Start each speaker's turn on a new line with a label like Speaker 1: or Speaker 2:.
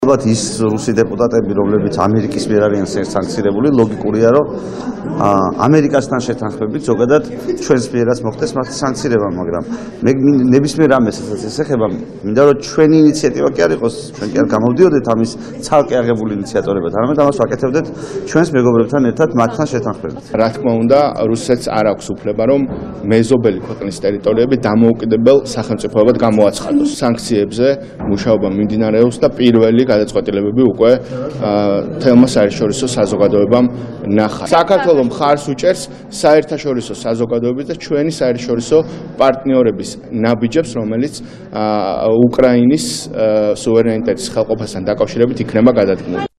Speaker 1: ალბათ ის რუსი დეპუტატები, რომლებიც ამერიკის მიერ არიან სანქცირებული, ლოგიკურია, რომ ამერიკასთან შეთანხმებით ზოგადად ჩვენს მიერაც მოხდეს მათ სანქცირება, მაგრამ მე ნებისმიერ რამეს ეს ეხება, მინდა რომ ჩვენი ინიციატივა კი არ იყოს, ჩვენ კი არ გამოვდიოდეთ ამის ცალკე აღებული ინიციატორებად, არამედ ამას ვაკეთებდეთ ჩვენს მეგობრებთან ერთად მათთან შეთანხმებით.
Speaker 2: რა თქმა უნდა, რუსეთს არ აქვს უფლება, რომ მეზობელი ქვეყნის ტერიტორიები დამოუკიდებელ სახელმწიფოებად გამოაცხადოს. სანქციებზე მუშაობა მიმდინარეობს და პირველი გადაწყვეტილებები უკვე თელმა საერთაშორისო საზოგადოებამ ნახა. საქართველოს მხარს უჭერს საერთაშორისო საზოგადოების და ჩვენი საერთაშორისო პარტნიორების ნაბიჯებს, რომელიც უკრაინის სუვერენიტეტის ხელყოფასთან დაკავშირებით იქნება გადადგმული.